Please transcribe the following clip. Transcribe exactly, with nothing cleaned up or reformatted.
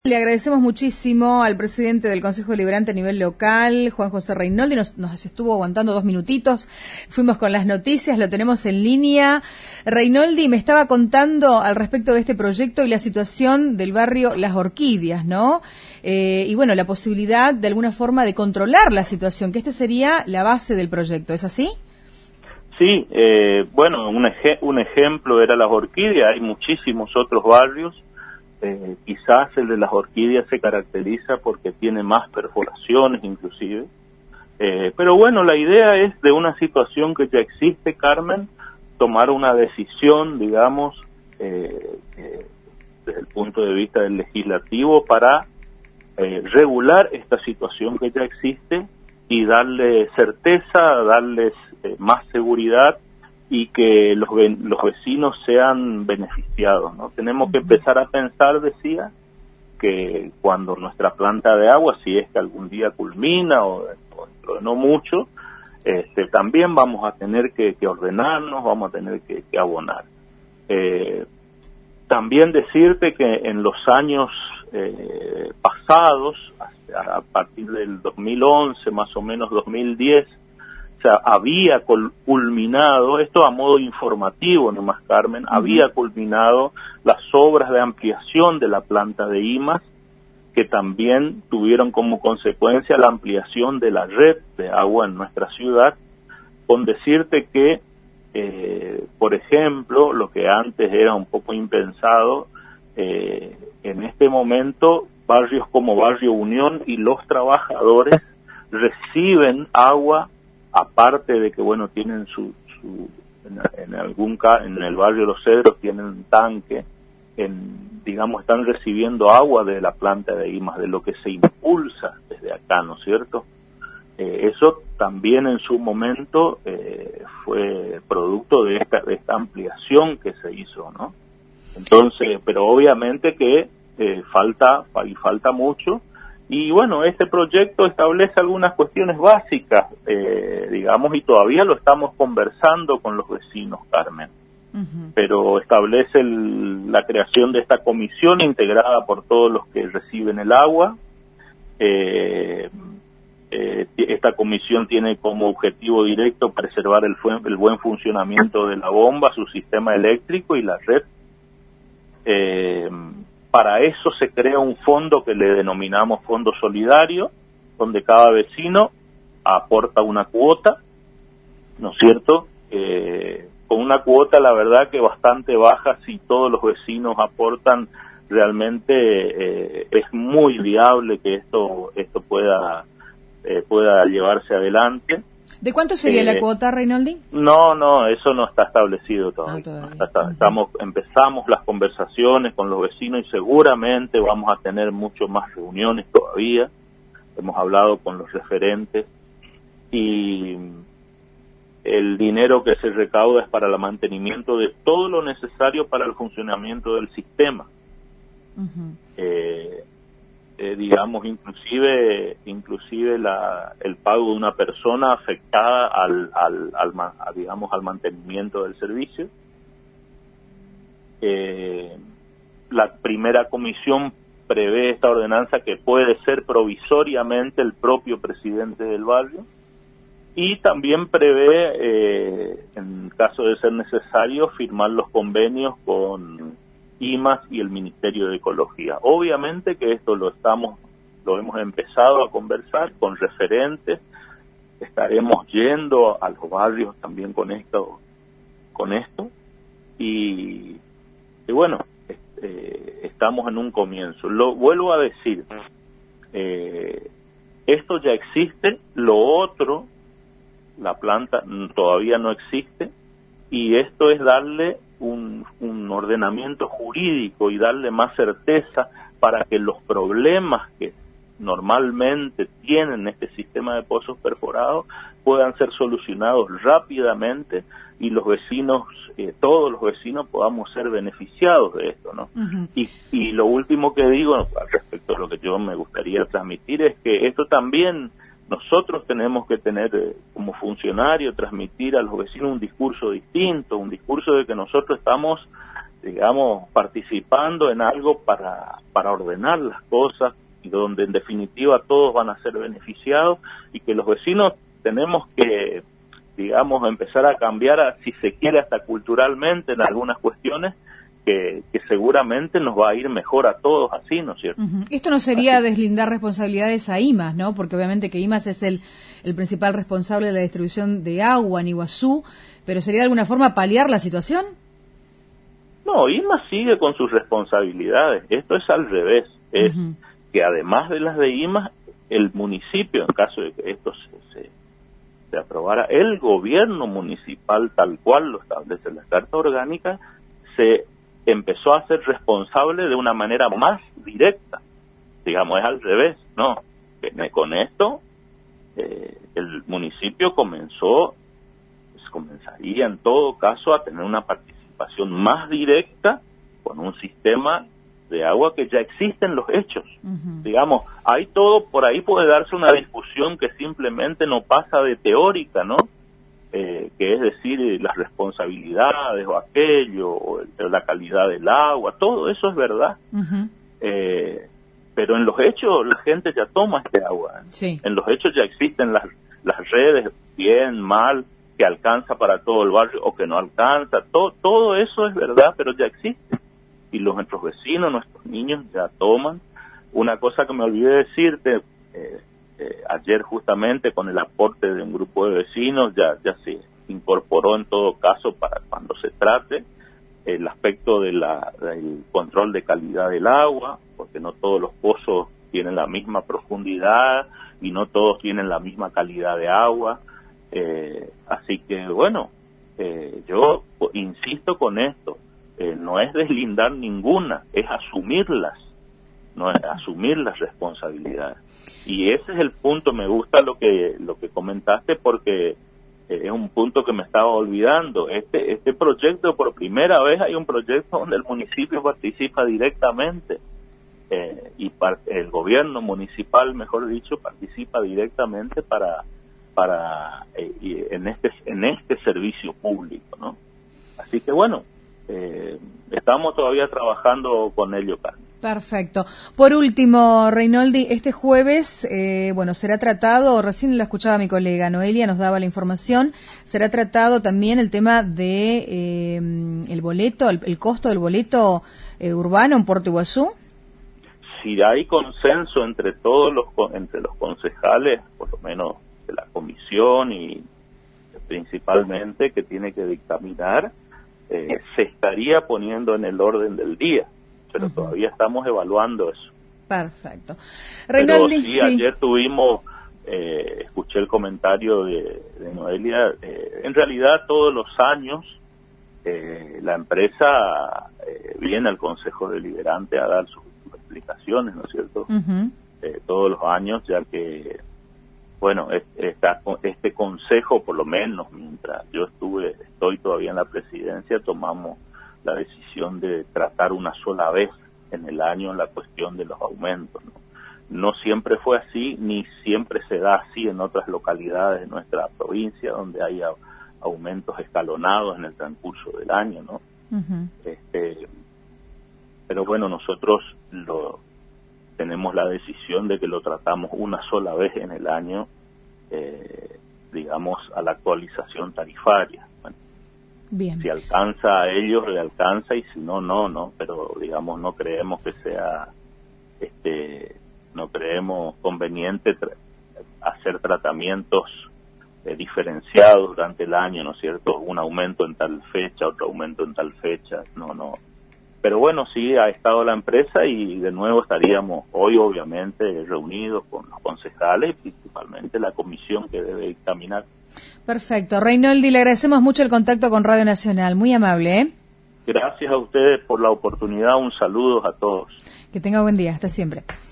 Le agradecemos muchísimo al presidente del Consejo Deliberante a nivel local, Juan José Reynoldi, nos, nos estuvo aguantando dos minutitos, fuimos con las noticias, lo tenemos en línea. Reynoldi me estaba contando al respecto de este proyecto y la situación del barrio Las Orquídeas, ¿no? Eh, y bueno, la posibilidad de alguna forma de controlar la situación, que esta sería la base del proyecto, ¿es así? Sí, eh, bueno, un, ej un ejemplo era Las Orquídeas, hay muchísimos otros barrios. Eh, quizás el de Las Orquídeas se caracteriza porque tiene más perforaciones inclusive, eh, pero bueno, la idea es de una situación que ya existe, Carmen, tomar una decisión, digamos, eh, eh, desde el punto de vista del legislativo para eh, regular esta situación que ya existe y darle certeza, darles eh, más seguridad y que los, los vecinos sean beneficiados, ¿no? Tenemos que empezar a pensar, decía, que cuando nuestra planta de agua, si es que algún día culmina o, o dentro de no mucho, este, también vamos a tener que, que ordenarnos, vamos a tener que, que abonar. Eh, también decirte que en los años eh, pasados, a, a partir del dos mil once, más o menos dos mil diez, o sea, había culminado, esto a modo informativo nomás, Carmen, uh-huh. había culminado las obras de ampliación de la planta de I M A S, que también tuvieron como consecuencia la ampliación de la red de agua en nuestra ciudad, con decirte que, eh, por ejemplo, lo que antes era un poco impensado, eh, en este momento, barrios como Barrio Unión y Los Trabajadores reciben agua, aparte de que, bueno, tienen su, su en, en algún caso, en el barrio Los Cedros tienen un tanque, en, digamos, están recibiendo agua de la planta de I M A S, de lo que se impulsa desde acá, ¿no es cierto? Eh, eso también en su momento eh, fue producto de esta, de esta ampliación que se hizo, ¿no? Entonces, pero obviamente que eh, falta, y falta mucho. Y bueno, este proyecto establece algunas cuestiones básicas, eh, digamos, y todavía lo estamos conversando con los vecinos, Carmen. Uh-huh. Pero establece el, la creación de esta comisión integrada por todos los que reciben el agua. Eh, eh, esta comisión tiene como objetivo directo preservar el, el buen funcionamiento de la bomba, su sistema eléctrico y la red. Eh, Para eso se crea un fondo que le denominamos Fondo Solidario, donde cada vecino aporta una cuota, ¿no es cierto? Eh, con una cuota, la verdad, que bastante baja. Si todos los vecinos aportan, realmente eh, es muy viable que esto esto pueda eh, pueda llevarse adelante. ¿De cuánto sería eh, la cuota, Reynoldi? No, no, eso no está establecido todavía. Ah, todavía. No está, estamos, empezamos las conversaciones con los vecinos y seguramente vamos a tener mucho más reuniones todavía. Hemos hablado con los referentes y el dinero que se recauda es para el mantenimiento de todo lo necesario para el funcionamiento del sistema. Uh-huh. eh, Eh, digamos, inclusive inclusive la, el pago de una persona afectada al, al, al, al digamos, al mantenimiento del servicio. Eh, la primera comisión prevé esta ordenanza que puede ser provisoriamente el propio presidente del barrio, y también prevé, eh, en caso de ser necesario, firmar los convenios con I M A S y el Ministerio de Ecología. Obviamente que esto lo estamos, lo hemos empezado a conversar con referentes, estaremos yendo a los barrios también con esto, con esto, y, y bueno, eh, estamos en un comienzo. Lo vuelvo a decir, eh, esto ya existe, lo otro, la planta todavía no existe, y esto es darle Un, un ordenamiento jurídico y darle más certeza para que los problemas que normalmente tienen este sistema de pozos perforados puedan ser solucionados rápidamente y los vecinos, eh, todos los vecinos podamos ser beneficiados de esto, ¿no? Uh-huh. Y, y lo último que digo respecto a lo que yo me gustaría transmitir es que esto también nosotros tenemos que tener eh, como funcionario, transmitir a los vecinos un discurso distinto, un discurso de que nosotros estamos digamos, participando en algo para, para ordenar las cosas y donde en definitiva todos van a ser beneficiados y que los vecinos tenemos que, digamos, empezar a cambiar, a, si se quiere, hasta culturalmente en algunas cuestiones, que, que seguramente nos va a ir mejor a todos así, ¿no es cierto? Uh-huh. Esto no sería así. Deslindar responsabilidades a I M A S, ¿no? Porque obviamente que I M A S es el, el principal responsable de la distribución de agua en Iguazú, pero ¿sería de alguna forma paliar la situación? No, I M A S sigue con sus responsabilidades. Esto es al revés. Es uh-huh. que además de las de I M A S, el municipio, en caso de que esto se, se, se aprobara, el gobierno municipal, tal cual lo establece la Carta Orgánica, se empezó a ser responsable de una manera más directa. Digamos, es al revés, ¿no? Con esto, eh, el municipio comenzó, pues, comenzaría en todo caso a tener una participación más directa con un sistema de agua que ya existe en los hechos. Uh-huh. Digamos, hay todo, por ahí puede darse una discusión que simplemente no pasa de teórica, ¿no? Eh, que es decir, las responsabilidades o aquello, o el, la calidad del agua, todo eso es verdad. Uh-huh. Eh, pero en los hechos la gente ya toma este agua. Sí. En los hechos ya existen las, las redes, bien, mal, que alcanza para todo el barrio o que no alcanza. Todo, todo eso es verdad, pero ya existe. Y los, nuestros vecinos, nuestros niños ya toman. Una cosa que me olvidé decirte, eh, eh, ayer justamente con el aporte de un grupo de vecinos ya, ya se incorporó en todo caso para cuando se trate el aspecto de la, del control de calidad del agua, porque no todos los pozos tienen la misma profundidad y no todos tienen la misma calidad de agua. Eh, así que bueno, eh, yo insisto con esto. Eh, no es deslindar ninguna, es asumirlas, no es asumir las responsabilidades. Y ese es el punto, me gusta lo que lo que comentaste porque eh, es un punto que me estaba olvidando. Este este proyecto, por primera vez hay un proyecto donde el municipio participa directamente eh, y par- el gobierno municipal, mejor dicho, participa directamente para para eh, y en este en este servicio público, ¿no? Así que bueno. Eh, estamos todavía trabajando con ello, Carmen. Perfecto. Por último, Reynoldi, este jueves, eh, bueno, será tratado, recién lo escuchaba mi colega Noelia, nos daba la información, será tratado también el tema de eh, el boleto, el, el costo del boleto eh, urbano en Puerto Iguazú. Si hay consenso entre todos los entre los concejales, por lo menos de la comisión y principalmente que tiene que dictaminar, Eh, se estaría poniendo en el orden del día, pero uh-huh. todavía estamos evaluando eso. Perfecto. Reynoldi, pero sí, sí, ayer tuvimos, eh, escuché el comentario de, de Noelia, eh, en realidad todos los años eh, la empresa eh, viene al Consejo Deliberante a dar sus, sus explicaciones, ¿no es cierto? Uh-huh. Eh, todos los años, ya que bueno, esta, este consejo, por lo menos mientras yo estuve, estoy todavía en la presidencia, tomamos la decisión de tratar una sola vez en el año la cuestión de los aumentos, ¿no? No siempre fue así, ni siempre se da así en otras localidades de nuestra provincia, donde hay a, aumentos escalonados en el transcurso del año, ¿no? Uh-huh. Este, pero bueno, nosotros lo tenemos la decisión de que lo tratamos una sola vez en el año, eh, digamos, a la actualización tarifaria. Bueno, bien. Si alcanza a ellos, le alcanza, y si no, no, no, pero digamos, no creemos que sea, este, no creemos conveniente tra- hacer tratamientos eh, diferenciados durante el año, ¿no es cierto? Un aumento en tal fecha, otro aumento en tal fecha, no, no. Pero bueno, sí ha estado la empresa y de nuevo estaríamos hoy obviamente reunidos con los concejales y principalmente la comisión que debe dictaminar. Perfecto. Reynoldi, le agradecemos mucho el contacto con Radio Nacional. Muy amable, ¿eh? Gracias a ustedes por la oportunidad. Un saludo a todos. Que tenga buen día. Hasta siempre.